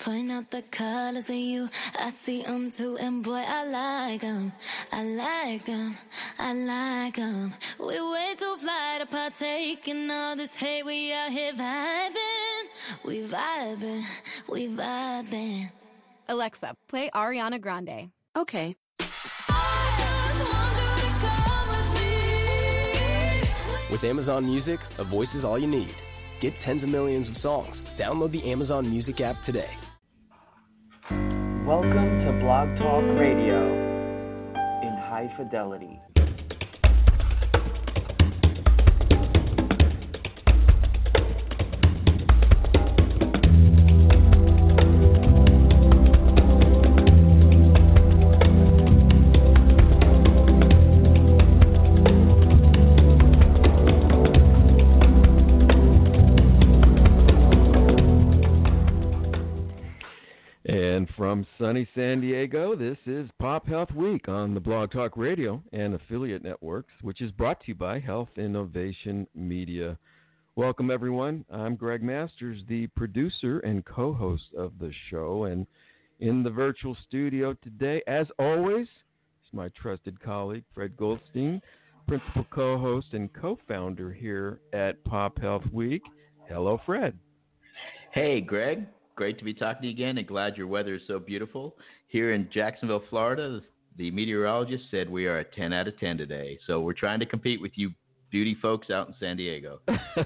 Point out the colors of you, I see them too, and boy, I like them. I like them, I like them. We way too fly to partake in all this hate. We out here vibing, we vibing, we vibing. Alexa, play Ariana Grande. Okay. With Amazon Music, a voice is all you need. Get tens of millions of songs. Download the Amazon Music app today. Welcome to Blog Talk Radio in high fidelity. From sunny San Diego, this is Pop Health Week on the Blog Talk Radio and affiliate networks, which is brought to you by Health Innovation Media. Welcome, everyone. I'm Greg Masters, the producer and co-host of the show. And in the virtual studio today, as always, is my trusted colleague, Fred Goldstein, principal co-host and co-founder here at Pop Health Week. Hello, Fred. Hey, Greg. Great to be talking to you again, and glad your weather is so beautiful. Here in Jacksonville, Florida, the meteorologist said we are a 10 out of 10 today. So we're trying to compete with you beauty folks out in San Diego.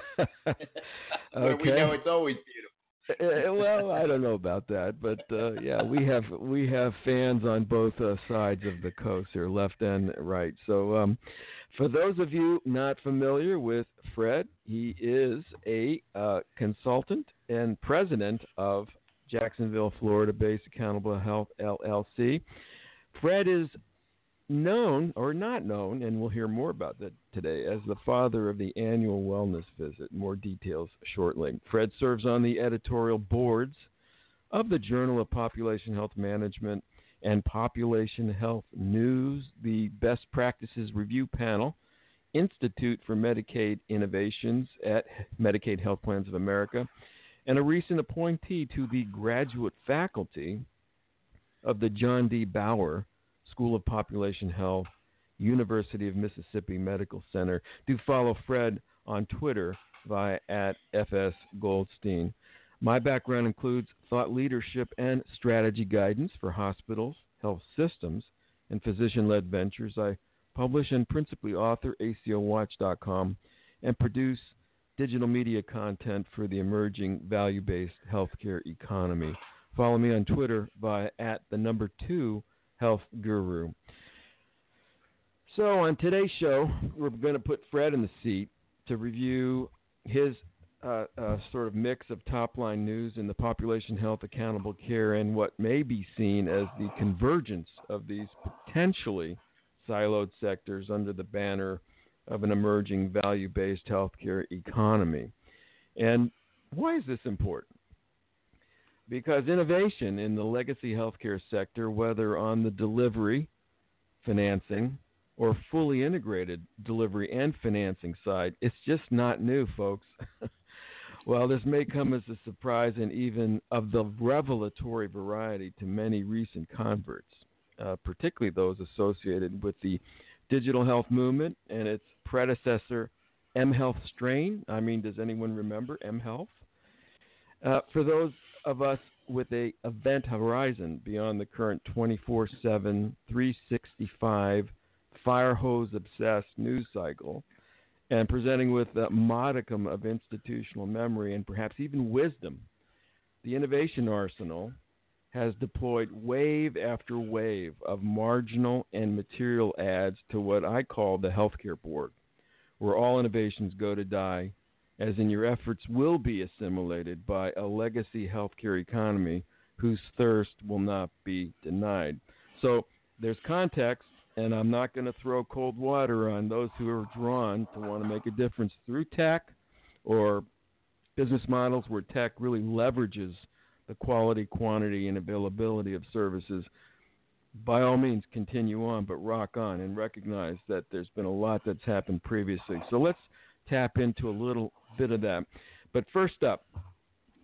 Where we know it's always beautiful. Well, I don't know about that, but yeah, we have fans on both sides of the coast here, left and right. So for those of you not familiar with Fred, he is a consultant and president of Jacksonville, Florida-based Accountable Health, LLC. Fred is known, or not known, and we'll hear more about that today, as the father of the annual wellness visit. More details shortly. Fred serves on the editorial boards of the Journal of Population Health Management and Population Health News, the Best Practices Review Panel, Institute for Medicaid Innovations at Medicaid Health Plans of America, and a recent appointee to the graduate faculty of the John D. Bauer School of Population Health, University of Mississippi Medical Center. Do follow Fred on Twitter via @FSGoldstein. My background includes thought leadership and strategy guidance for hospitals, health systems, and physician-led ventures. I publish and principally author ACOWatch.com and produce digital media content for the emerging value-based healthcare economy. Follow me on Twitter via @2HealthGuru. So on today's show, we're going to put Fred in the seat to review his sort of mix of top-line news in the population health, accountable care, and what may be seen as the convergence of these potentially siloed sectors under the banner of an emerging value-based healthcare economy. And why is this important? Because innovation in the legacy healthcare sector, whether on the delivery, financing, or fully integrated delivery and financing side, it's just not new, folks. While this may come as a surprise and even of the revelatory variety to many recent converts, particularly those associated with the digital health movement and its predecessor, mHealth strain. I mean, does anyone remember mHealth? For those of us with a event horizon beyond the current 24/7, 365, fire hose obsessed news cycle, and presenting with a modicum of institutional memory and perhaps even wisdom, the innovation arsenal has deployed wave after wave of marginal and material adds to what I call the healthcare board, where all innovations go to die, as in your efforts will be assimilated by a legacy healthcare economy whose thirst will not be denied. So there's context, and I'm not going to throw cold water on those who are drawn to want to make a difference through tech or business models where tech really leverages the quality, quantity, and availability of services. By all means, continue on, but rock on and recognize that there's been a lot that's happened previously. So let's tap into a little bit of that. But first up,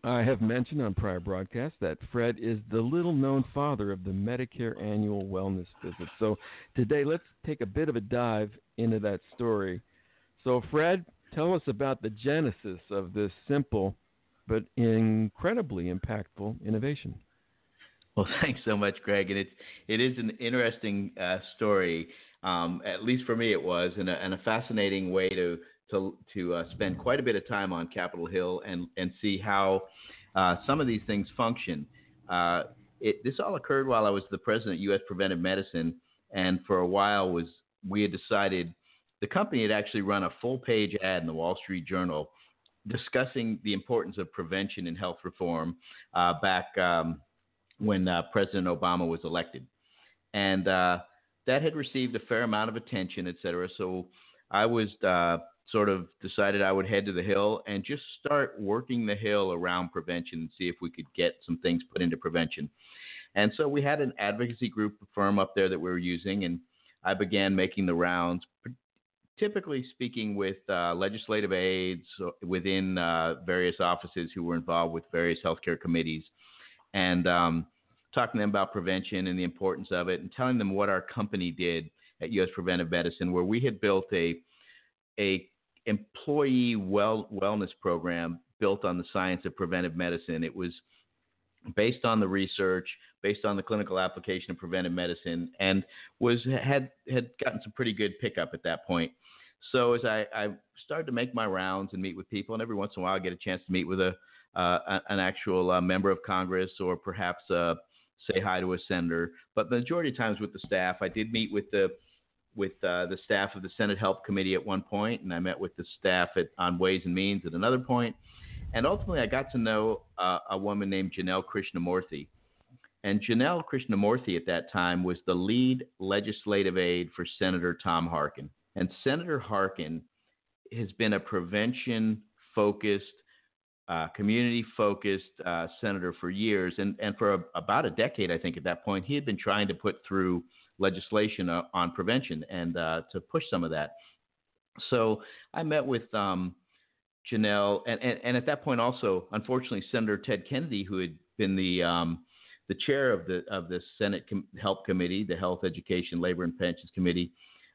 I have mentioned on prior broadcasts that Fred is the little-known father of the Medicare annual wellness visit. So today, let's take a bit of a dive into that story. So, Fred, tell us about the genesis of this simple but incredibly impactful innovation. Well, thanks so much, Greg. And it is an interesting story. At least for me, it was, and a fascinating way to spend quite a bit of time on Capitol Hill and see how some of these things function. This all occurred while I was the president of U.S. Preventive Medicine, and for a while we had decided the company had actually run a full-page ad in the Wall Street Journal discussing the importance of prevention in health reform back when President Obama was elected. And that had received a fair amount of attention, et cetera. So I was sort of decided I would head to the Hill and just start working the Hill around prevention and see if we could get some things put into prevention. And so we had an advocacy group firm up there that we were using, and I began making the rounds, typically speaking with legislative aides within various offices who were involved with various healthcare committees, and talking to them about prevention and the importance of it, and telling them what our company did at U.S. Preventive Medicine, where we had built a employee wellness program built on the science of preventive medicine. It was based on the research, based on the clinical application of preventive medicine, and had gotten some pretty good pickup at that point. So as I started to make my rounds and meet with people, and every once in a while I get a chance to meet with an actual member of Congress, or perhaps say hi to a senator. But the majority of times with the staff, I did meet with the staff of the Senate Help Committee at one point, and I met with the staff on Ways and Means at another point. And ultimately, I got to know a woman named Janelle Krishnamurthy. And Janelle Krishnamurthy at that time was the lead legislative aide for Senator Tom Harkin. And Senator Harkin has been a prevention-focused, community-focused senator for years. And for about a decade, I think at that point, he had been trying to put through legislation on prevention and to push some of that. So I met with Janelle, and at that point also, unfortunately, Senator Ted Kennedy, who had been the chair of the Senate Help Committee, the Health, Education, Labor, and Pensions Committee,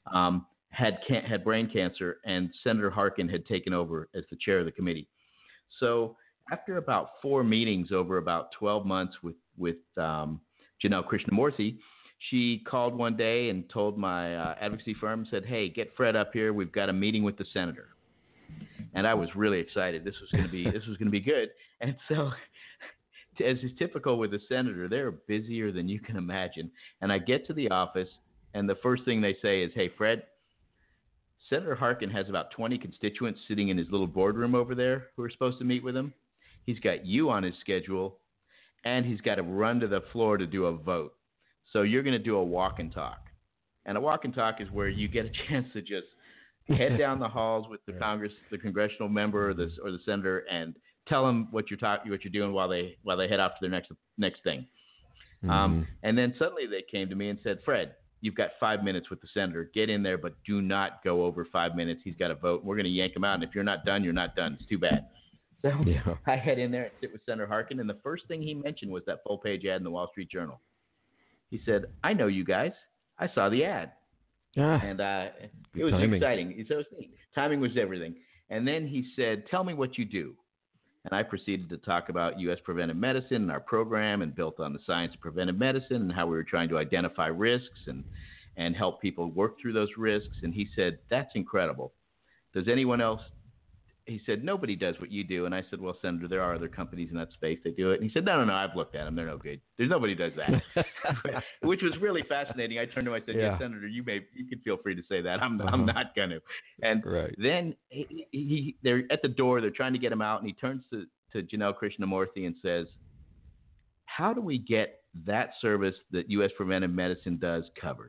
had brain cancer, and Senator Harkin had taken over as the chair of the committee. So after about 4 meetings over about 12 months with Janelle Krishnamurthy, she called one day and told my advocacy firm, said, "Hey, get Fred up here. We've got a meeting with the senator." And I was really excited. This was going to be good. And so, as is typical with the senator, they're busier than you can imagine. And I get to the office, and the first thing they say is, "Hey, Fred, Senator Harkin has about 20 constituents sitting in his little boardroom over there who are supposed to meet with him. He's got you on his schedule, and he's got to run to the floor to do a vote. So you're going to do a walk and talk." And a walk and talk is where you get a chance to just head down the halls with the congressional member or the senator, and tell them what you're doing while they head off to their next thing. Mm-hmm. And then suddenly they came to me and said, "Fred, you've got 5 minutes with the senator. Get in there, but do not go over 5 minutes. He's got to vote. We're going to yank him out. And if you're not done, you're not done. It's too bad." So I head in there and sit with Senator Harkin, and the first thing he mentioned was that full-page ad in the Wall Street Journal. He said, "I know you guys. I saw the ad." And it was exciting. So it was neat. Timing was everything. And then he said, "Tell me what you do." And I proceeded to talk about U.S. Preventive Medicine and our program, and built on the science of preventive medicine, and how we were trying to identify risks and help people work through those risks. And he said, "That's incredible. Does anyone else?" He said, "Nobody does what you do." And I said, "Well, Senator, there are other companies in that space that do it." And he said, No, I've looked at them. They're no good. There's nobody does that," which was really fascinating. I turned to him, I said, "Yeah, Senator, you can feel free to say that. I'm not going to." And then they're at the door. They're trying to get him out. And he turns to Janelle Krishnamurthy and says, "How do we get that service that U.S. Preventive Medicine does covered?"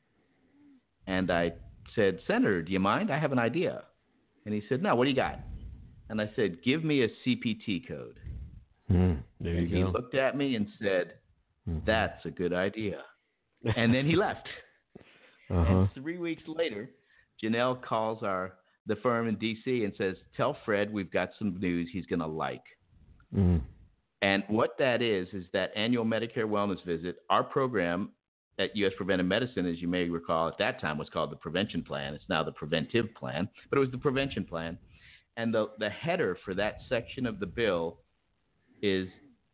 And I said, "Senator, do you mind? I have an idea." And he said, "No, what do you got?" And I said, "Give me a CPT code." There you go. He looked at me and said, "That's a good idea." And then he left. And 3 weeks later, Janelle calls the firm in D.C. and says, "Tell Fred we've got some news he's going to like." Mm. And what that is that annual Medicare wellness visit. Our program at U.S. Preventive Medicine, as you may recall, at that time was called the Prevention Plan. It's now the Preventive Plan, but it was the Prevention Plan. And the header for that section of the bill is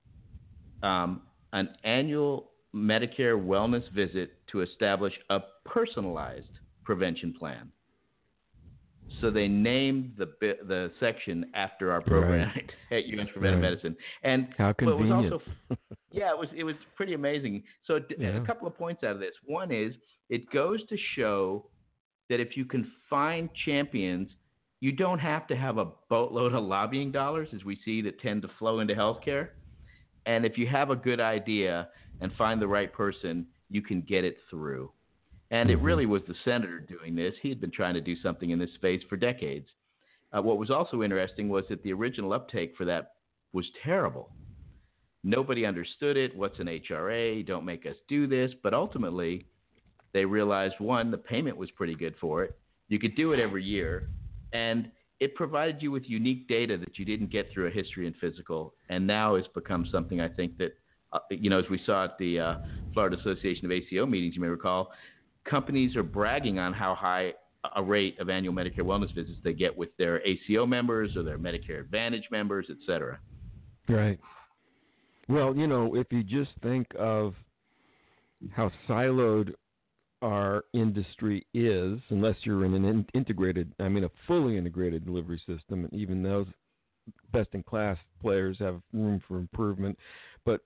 an annual Medicare wellness visit to establish a personalized prevention plan. So they named the section after our program at U.S. Preventive Medicine. And how convenient! It was also, it was pretty amazing. So a couple of points out of this. One is it goes to show that if you can find champions, you don't have to have a boatload of lobbying dollars, as we see that tend to flow into healthcare. And if you have a good idea and find the right person, you can get it through. And it really was the senator doing this. He had been trying to do something in this space for decades. What was also interesting was that the original uptake for that was terrible. Nobody understood it. What's an HRA? Don't make us do this. But ultimately, they realized, one, the payment was pretty good for it. You could do it every year. And it provided you with unique data that you didn't get through a history and physical. And now it's become something I think that, as we saw at the Florida Association of ACO meetings, you may recall, companies are bragging on how high a rate of annual Medicare wellness visits they get with their ACO members or their Medicare Advantage members, et cetera. Right. Well, if you just think of how siloed our industry is, unless you're in an a fully integrated delivery system, and even those best-in-class players have room for improvement. But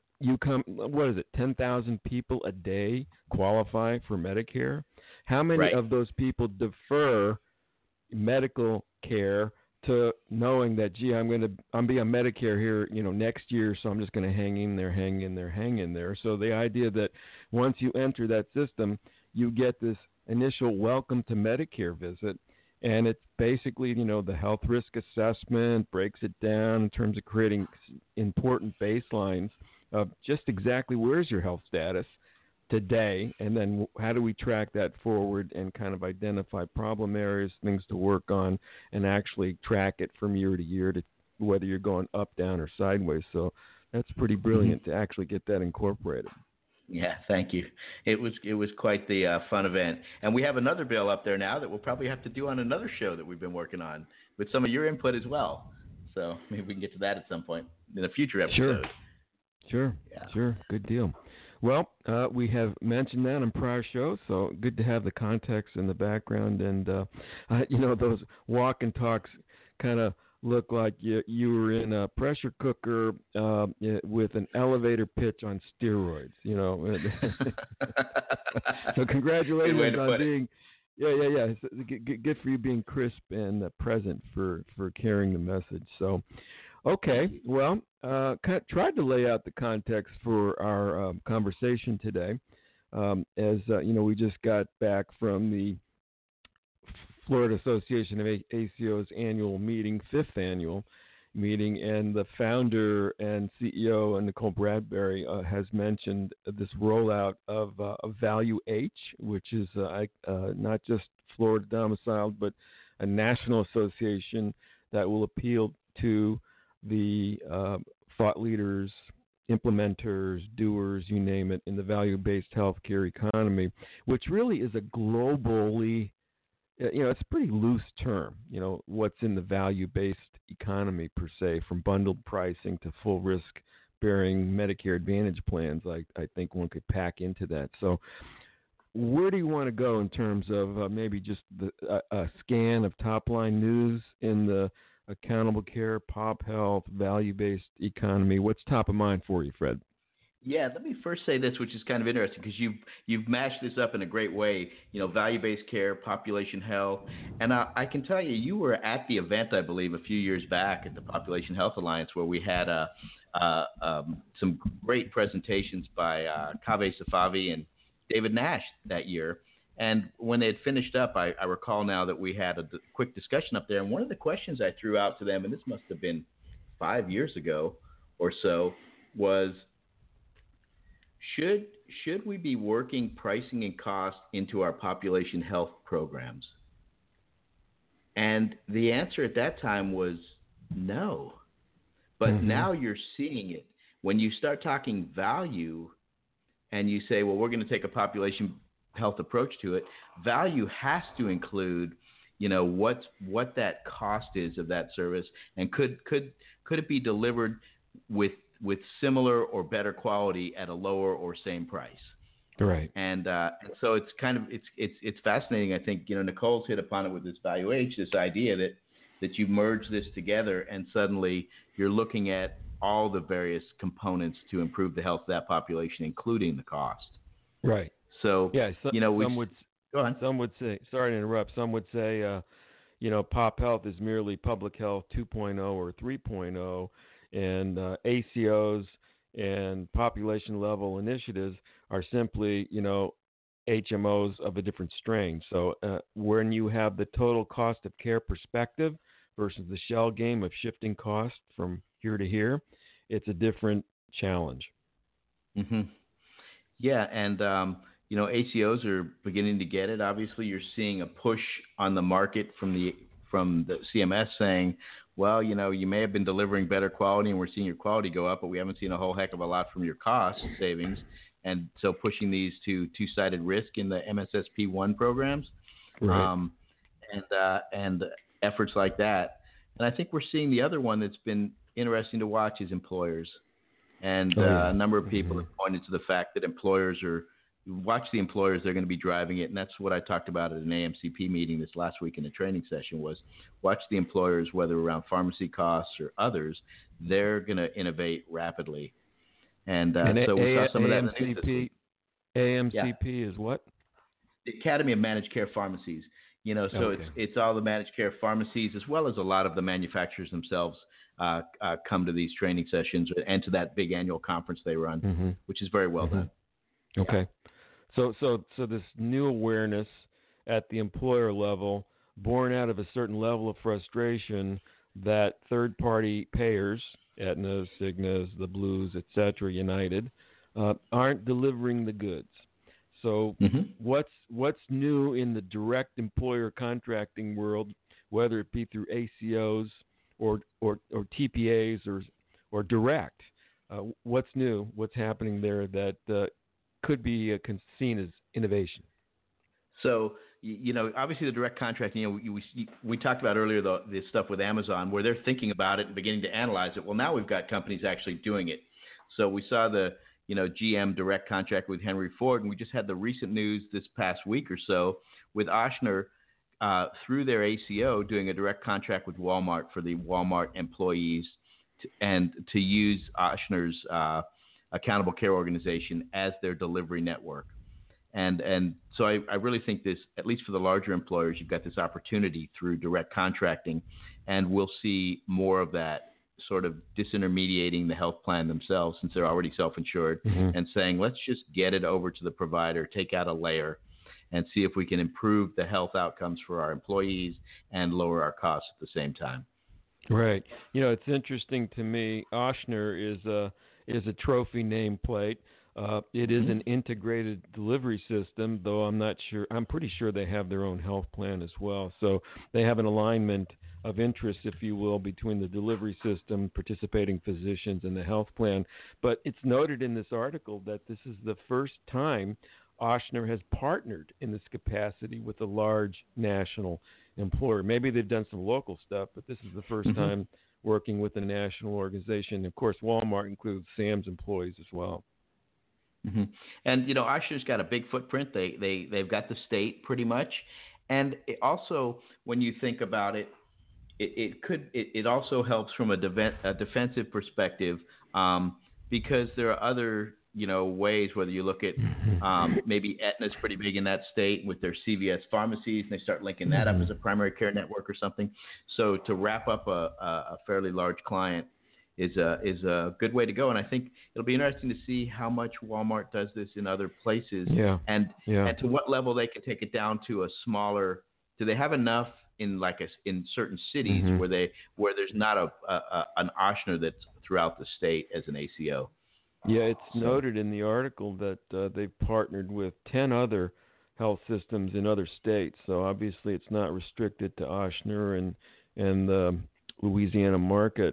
10,000 people a day qualify for Medicare? How many of those people defer medical care to knowing that, I'm be on Medicare here, next year, so I'm just going to hang in there. So the idea that once you enter that system, you get this initial welcome to Medicare visit, and it's basically, the health risk assessment breaks it down in terms of creating important baselines of just exactly where's your health status today, and then how do we track that forward and kind of identify problem areas, things to work on, and actually track it from year to year to whether you're going up, down, or sideways. So that's pretty brilliant to actually get that incorporated. Yeah, thank you. It was quite the fun event. And we have another bill up there now that we'll probably have to do on another show that we've been working on with some of your input as well. So maybe we can get to that at some point in a future episode. Sure. Good deal. Well, we have mentioned that on prior shows, so good to have the context in the background. And, those walk and talks kind of look like you were in a pressure cooker with an elevator pitch on steroids, So congratulations on being – Yeah. Good for you being crisp and present for carrying the message. So, okay, well, tried to lay out the context for our conversation today. As we just got back from the Florida Association of ACO's annual meeting, 5th annual meeting, and the founder and CEO, Nicole Bradbury, has mentioned this rollout of Value H, which is not just Florida domiciled, but a national association that will appeal to the thought leaders, implementers, doers, you name it, in the value-based healthcare economy, which really is a globally, it's a pretty loose term, what's in the value-based economy per se, from bundled pricing to full risk-bearing Medicare Advantage plans. I think one could pack into that. So where do you want to go in terms of maybe just a scan of top-line news in the accountable care, pop health, value-based economy? What's top of mind for you, Fred? Yeah, let me first say this, which is kind of interesting because you've mashed this up in a great way. Value-based care, population health, and I can tell you were at the event, I believe, a few years back at the Population Health Alliance, where we had some great presentations by Kaveh Safavi and David Nash that year. And when they had finished up, I recall now that we had a quick discussion up there. And one of the questions I threw out to them, and this must have been 5 years ago or so, was should we be working pricing and cost into our population health programs? And the answer at that time was no, But now you're seeing it. When you start talking value and you say, well, we're going to take a population health approach to it, value has to include, what that cost is of that service, and could it be delivered with similar or better quality at a lower or same price. Right. And so it's kind of it's fascinating. I think Nicole's hit upon it with this Value Age, this idea that you merge this together and suddenly you're looking at all the various components to improve the health of that population, including the cost. Right. So some would say, sorry to interrupt. Some would say, Pop Health is merely Public Health 2.0 or 3.0, and ACOs and population level initiatives are simply, HMOs of a different strain. So when you have the total cost of care perspective versus the shell game of shifting cost from here to here, it's a different challenge. Mm-hmm. Yeah, and ACOs are beginning to get it. Obviously, you're seeing a push on the market from the CMS saying, well, you may have been delivering better quality and we're seeing your quality go up, but we haven't seen a whole heck of a lot from your cost savings. And so pushing these to two-sided risk in the MSSP1 programs, right. And efforts like that. And I think we're seeing the other one that's been interesting to watch is employers. And a number of people have pointed to the fact that they're going to be driving it. And that's what I talked about at an AMCP meeting this last week in a training session was watch the employers, whether around pharmacy costs or others, they're going to innovate rapidly. And so we saw some of that in the news this week. AMCP is what? The Academy of Managed Care Pharmacies. It's all the managed care pharmacies as well as a lot of the manufacturers themselves come to these training sessions and to that big annual conference they run, which is very well done. Okay. So this new awareness at the employer level, born out of a certain level of frustration that third-party payers, Aetna, Cigna, the Blues, etc., United, aren't delivering the goods. So what's new in the direct employer contracting world, whether it be through ACOs or TPAs or direct? What's new? What's happening there that could be seen as innovation? So, obviously the direct contracting, we talked about earlier the stuff with Amazon where they're thinking about it and beginning to analyze it. Well, now we've got companies actually doing it. So we saw the, GM direct contract with Henry Ford, and we just had the recent news this past week or so with Ochsner through their ACO doing a direct contract with Walmart for the Walmart employees to use Ochsner's accountable care organization as their delivery network. And so I really think this, at least for the larger employers, you've got this opportunity through direct contracting, and we'll see more of that sort of disintermediating the health plan themselves since they're already self-insured and saying, let's just get it over to the provider, take out a layer, and see if we can improve the health outcomes for our employees and lower our costs at the same time. Right. It's interesting to me. Ochsner is a trophy nameplate. It is an integrated delivery system, though I'm not sure. I'm pretty sure they have their own health plan as well. So they have an alignment of interest, if you will, between the delivery system, participating physicians, and the health plan. But it's noted in this article that this is the first time Ochsner has partnered in this capacity with a large national employer. Maybe they've done some local stuff, but this is the first time working with a national organization. Of course, Walmart includes Sam's employees as well. And Ochsner's got a big footprint. They've got the state pretty much, and also when you think about it, it also helps from a defensive perspective because there are other ways. Whether you look at maybe Aetna's pretty big in that state with their CVS pharmacies, and they start linking that up as a primary care network or something. So to wrap up a fairly large client is a good way to go. And I think it'll be interesting to see how much Walmart does this in other places and to what level they can take it down to a smaller. Do they have enough in in certain cities where there's not an Ochsner that's throughout the state as an ACO? Yeah, it's noted in the article that they've partnered with 10 other health systems in other states. So obviously it's not restricted to Ochsner and the Louisiana market.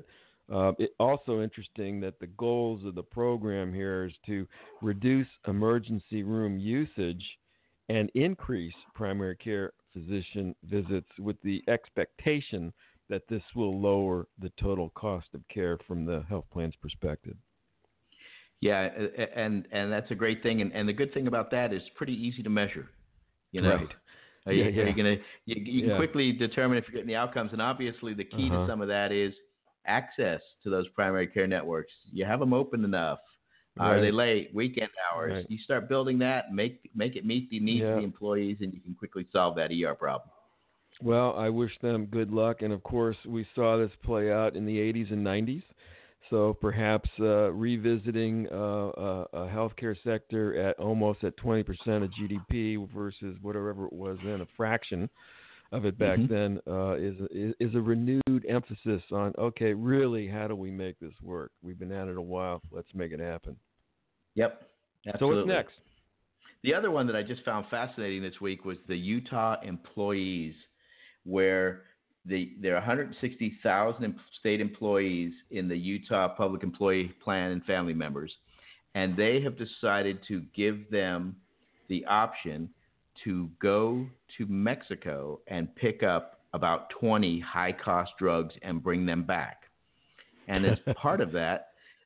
It's also interesting that the goals of the program here is to reduce emergency room usage and increase primary care physician visits with the expectation that this will lower the total cost of care from the health plan's perspective. Yeah, and that's a great thing. And the good thing about that is pretty easy to measure. You know, right. You can quickly determine if you're getting the outcomes. And obviously the key to some of that is access to those primary care networks. You have them open enough. Right. Are they late? Weekend hours. Right. You start building that, make it meet the needs of the employees, and you can quickly solve that ER problem. Well, I wish them good luck. And, of course, we saw this play out in the 80s and 90s. So perhaps revisiting a healthcare sector at almost at 20% of GDP versus whatever it was then, a fraction of it back then, is a renewed emphasis on, okay, really, how do we make this work? We've been at it a while. Let's make it happen. Yep, absolutely. So what's next? The other one that I just found fascinating this week was the Utah employees, where there are 160,000 state employees in the Utah Public Employee Plan and family members, and they have decided to give them the option to go to Mexico and pick up about 20 high-cost drugs and bring them back. And as part of that,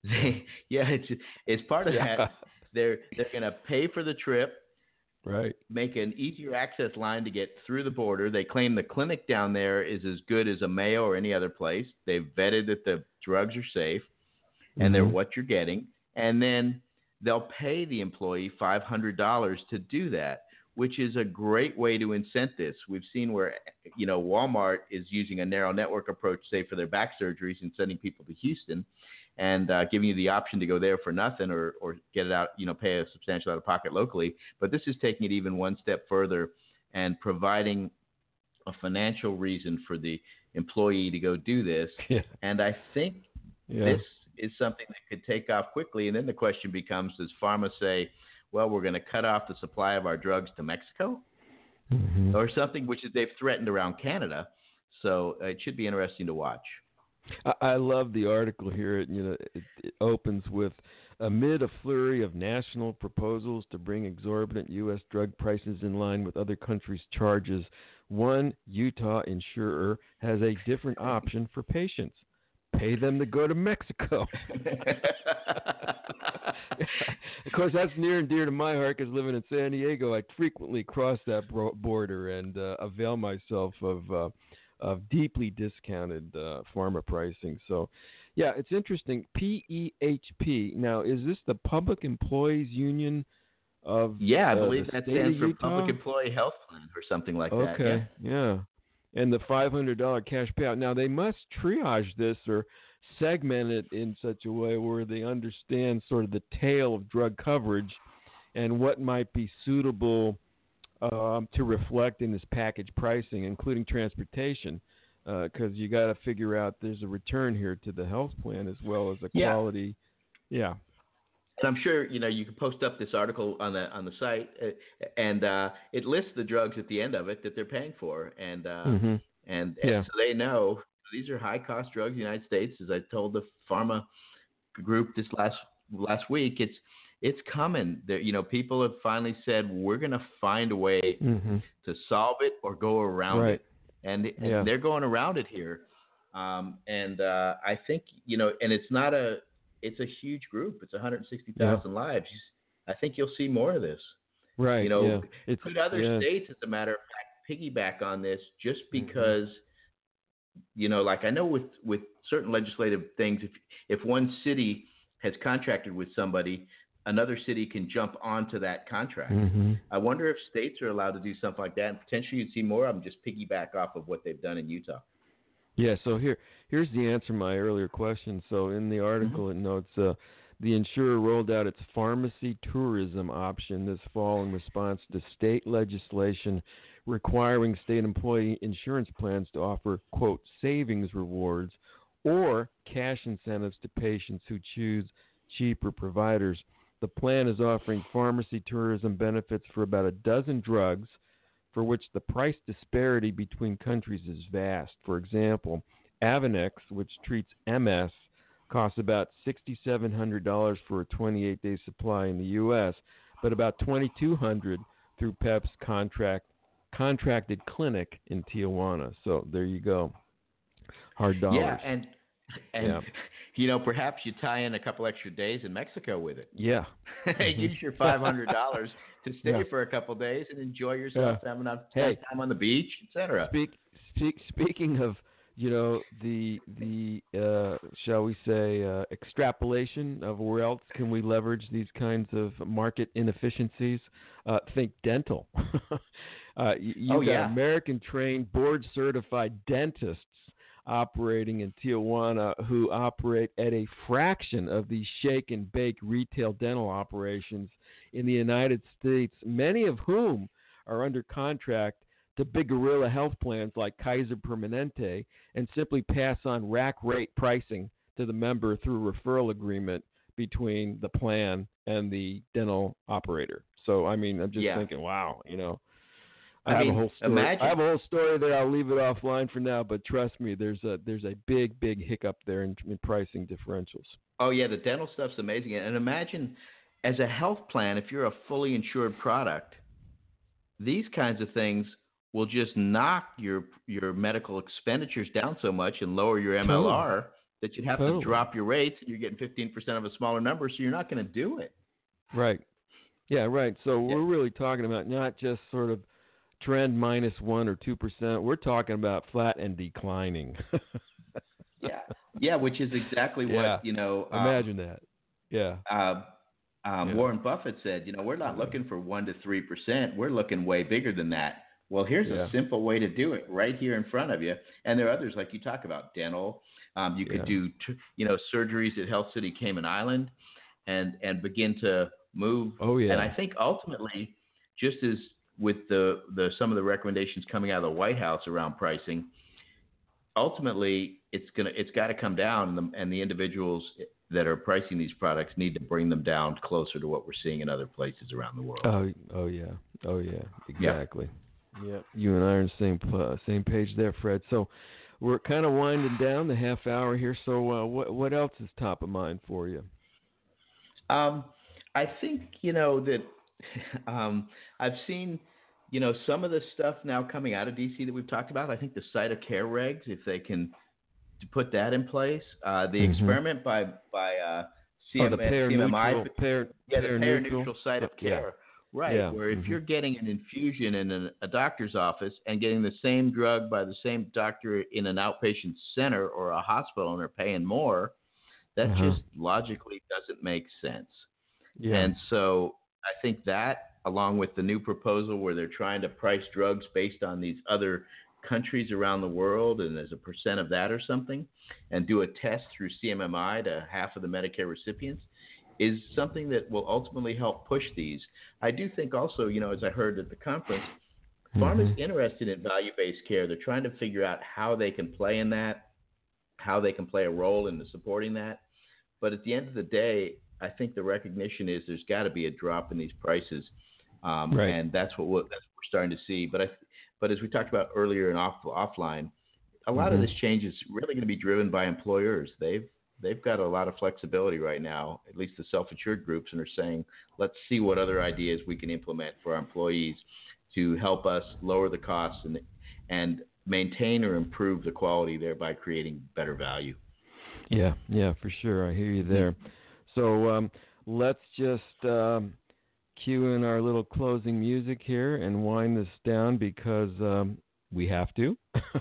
that they're going to pay for the trip. Right. Make an easier access line to get through the border. They claim the clinic down there is as good as a Mayo or any other place. They've vetted that the drugs are safe and they're what you're getting. And then they'll pay the employee $500 to do that, which is a great way to incent this. We've seen where, Walmart is using a narrow network approach, say, for their back surgeries and sending people to Houston and giving you the option to go there for nothing or get it out, pay a substantial out-of-pocket locally. But this is taking it even one step further and providing a financial reason for the employee to go do this. Yeah. And I think this is something that could take off quickly. And then the question becomes, does pharma say, well, we're going to cut off the supply of our drugs to Mexico or something, which is they've threatened around Canada. So it should be interesting to watch. I love the article here. It opens with, amid a flurry of national proposals to bring exorbitant U.S. drug prices in line with other countries' charges, one Utah insurer has a different option for patients. Pay them to go to Mexico. Of course, that's near and dear to my heart because living in San Diego, I frequently cross that border and avail myself of deeply discounted pharma pricing. So, yeah, it's interesting. PEHP. Now, is this the Public Employees Union of I believe that stands for Utah? Public Employee Health Plan or something like that. Okay, yeah. And the $500 cash payout. Now, they must triage this or segment it in such a way where they understand sort of the tail of drug coverage and what might be suitable to reflect in this package pricing, including transportation, because you got to figure out there's a return here to the health plan as well as a quality. Yeah. And I'm sure you can post up this article on the site, and it lists the drugs at the end of it that they're paying for, and so they know these are high cost drugs in the United States. As I told the pharma group this last week, it's coming. People have finally said we're going to find a way to solve it or go around it, and they're going around it here. I think and it's a huge group. It's 160,000 lives. I think you'll see more of this. Right. Could other states, as a matter of fact, piggyback on this just because, like I know with certain legislative things, if one city has contracted with somebody, another city can jump onto that contract. I wonder if states are allowed to do something like that, and potentially you'd see more of them just piggyback off of what they've done in Utah. Yeah, so here's the answer to my earlier question. So in the article it notes the insurer rolled out its pharmacy tourism option this fall in response to state legislation requiring state employee insurance plans to offer, quote, savings rewards or cash incentives to patients who choose cheaper providers. The plan is offering pharmacy tourism benefits for about a dozen drugs for which the price disparity between countries is vast. For example, Avonex, which treats MS, costs about $6,700 for a 28-day supply in the U.S., but about $2,200 through PEP's contracted clinic in Tijuana. So there you go. Hard dollars. Yeah, and you know, perhaps you tie in a couple extra days in Mexico with it. Yeah. Use your $500 to stay for a couple days and enjoy yourself, have enough time on the beach, etc. Speaking of, you know, the shall we say, extrapolation of where else can we leverage these kinds of market inefficiencies? Think dental. You've got American-trained, board-certified dentists operating in Tijuana who operate at a fraction of the shake-and-bake retail dental operations in the United States, many of whom are under contract to big gorilla health plans like Kaiser Permanente and simply pass on rack rate pricing to the member through a referral agreement between the plan and the dental operator. So, I mean, I'm just thinking, wow, you know. I have a whole story there. I'll leave it offline for now, but trust me, there's a big hiccup there in pricing differentials. Oh yeah, the dental stuff's amazing. And imagine, as a health plan, if you're a fully insured product, these kinds of things will just knock your medical expenditures down so much and lower your MLR that you'd have to drop your rates, and you're getting 15% of a smaller number, so you're not going to do it. Right. Yeah, right. So we're really talking about not just sort of trend -1 or 2%. We're talking about flat and declining. Yeah, which is exactly what, you know. Imagine that. Yeah. Warren Buffett said, you know, we're not looking for 1 to 3%. We're looking way bigger than that. Well, here's a simple way to do it right here in front of you. And there are others, like you talk about, dental. You could do, you know, surgeries at Health City Cayman Island and begin to move. Oh, yeah. And I think ultimately, just as with the some of the recommendations coming out of the White House around pricing, ultimately it's got to come down, and the individuals that are pricing these products need to bring them down closer to what we're seeing in other places around the world. Oh yeah, exactly. Yeah, you and I are on the same page there, Fred. So we're kind of winding down the half hour here. So what else is top of mind for you? I think, you know, that I've seen, you know, some of the stuff now coming out of D.C. that we've talked about. I think the site of care regs, if they can put that in place. The experiment by CMMI, the payer-neutral site of care. Right, where if you're getting an infusion in a doctor's office and getting the same drug by the same doctor in an outpatient center or a hospital and they're paying more, that just logically doesn't make sense. Yeah. And so I think that, along with the new proposal where they're trying to price drugs based on these other countries around the world and as a percent of that or something, and do a test through CMMI to half of the Medicare recipients, is something that will ultimately help push these. I do think also, you know, as I heard at the conference, pharma's interested in value-based care. They're trying to figure out how they can play in that, how they can play a role in the supporting that. But at the end of the day, I think the recognition is there's got to be a drop in these prices, and that's what we're starting to see. But as we talked about earlier and offline, a lot of this change is really going to be driven by employers. They've got a lot of flexibility right now, at least the self-insured groups, and are saying, let's see what other ideas we can implement for our employees to help us lower the costs and maintain or improve the quality, thereby creating better value. Yeah, for sure. I hear you there. So let's just cue in our little closing music here and wind this down because we have to.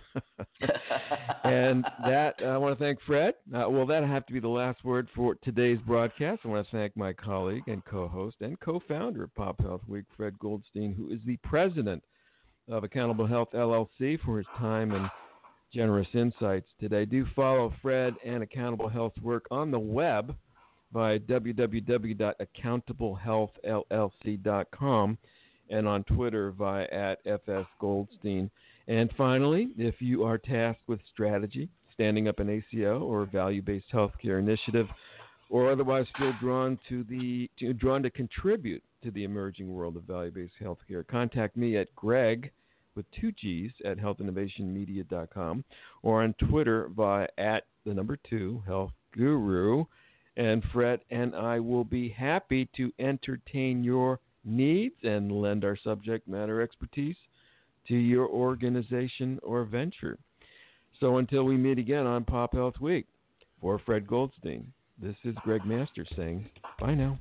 And that, I want to thank Fred. Well, that'll have to be the last word for today's broadcast. I want to thank my colleague and co-host and co-founder of Pop Health Week, Fred Goldstein, who is the president of Accountable Health LLC, for his time and generous insights today. Do follow Fred and Accountable Health's work on the web by www.accountablehealthllc.com and on Twitter via @FSGoldstein. And finally, if you are tasked with strategy, standing up an ACO or value-based healthcare initiative, or otherwise feel drawn to contribute to the emerging world of value-based healthcare, contact me at Greg with 2 G's @healthinnovationmedia.com or on Twitter via @2 Health guru. And Fred and I will be happy to entertain your needs and lend our subject matter expertise to your organization or venture. So until we meet again on Pop Health Week, for Fred Goldstein, this is Greg Masters saying bye now.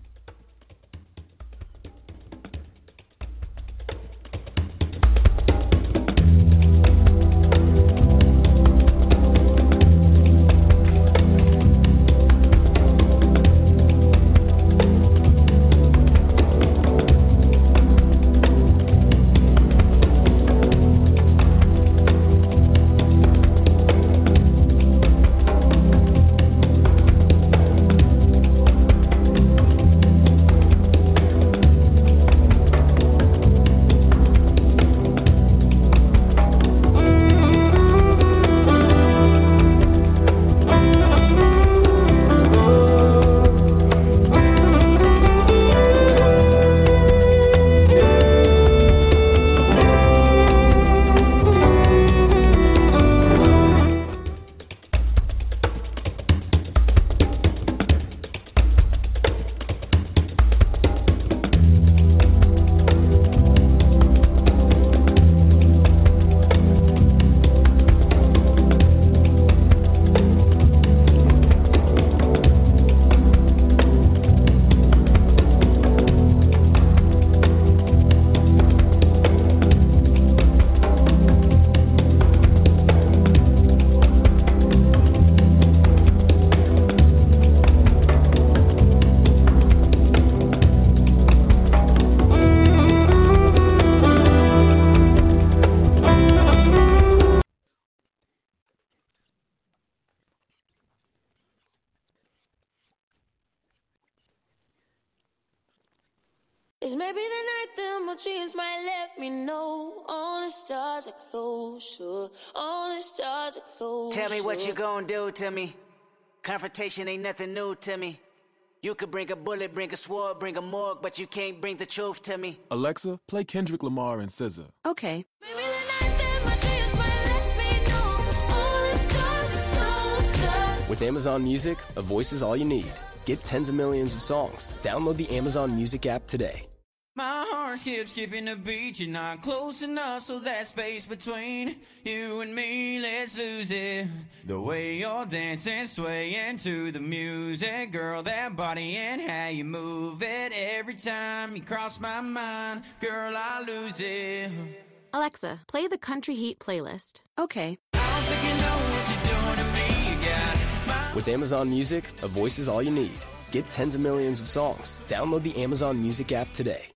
It's maybe the night that my dreams might let me know. All the stars are closer. All the stars are closer. Tell me what you gonna do to me. Confrontation ain't nothing new to me. You could bring a bullet, bring a sword, bring a morgue, but you can't bring the truth to me. Alexa, play Kendrick Lamar and SZA. Okay. Maybe the night that my dreams might let me know. All the stars are closer. With Amazon Music, a voice is all you need. Get tens of millions of songs. Download the Amazon Music app today. My heart skips skipping the beat. You're not close enough, so that space between you and me, let's lose it. The way you're dancing, swaying to the music, girl, that body and how you move it. Every time you cross my mind, girl, I lose it. Alexa, play the Country Heat playlist. Okay. I don't think you know what you're doing to me. You got my... With Amazon Music, a voice is all you need. Get tens of millions of songs. Download the Amazon Music app today.